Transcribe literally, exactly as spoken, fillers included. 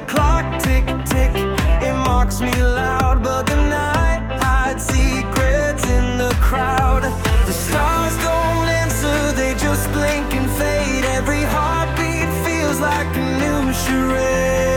clock tick tick, it mocks me loud, but the night hides secrets in the crowd. The stars don't answer, they just blink and fade. Every heartbeat feels like a new charade.